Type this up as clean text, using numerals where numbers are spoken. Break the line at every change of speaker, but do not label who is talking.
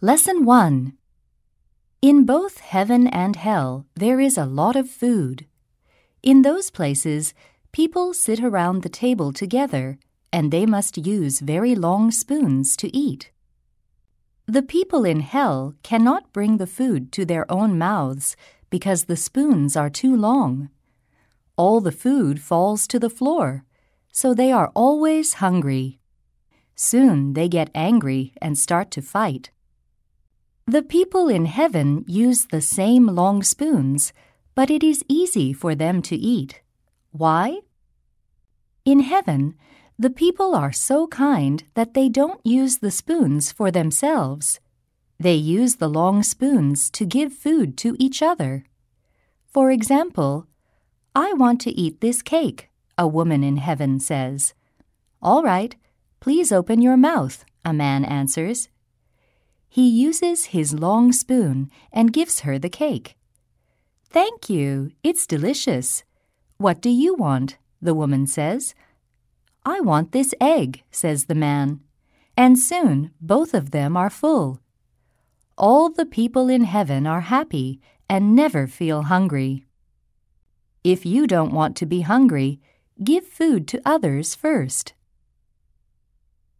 Lesson 1. In both heaven and hell, there is a lot of food. In those places, people sit around the table together, and they must use very long spoons to eat. The people in hell cannot bring the food to their own mouths because the spoons are too long. All the food falls to the floor, so they are always hungry. Soon they get angry and start to fight. The people in heaven use the same long spoons, but it is easy for them to eat. Why? In heaven, the people are so kind that they don't use the spoons for themselves. They use the long spoons to give food to each other. For example, "I want to eat this cake," a woman in heaven says. "All right, please open your mouth," a man answers. He uses his long spoon and gives her the cake. "Thank you, it's delicious. What do you want?" the woman says. "I want this egg," says the man. And soon both of them are full. All the people in heaven are happy and never feel hungry. If you don't want to be hungry, give food to others first.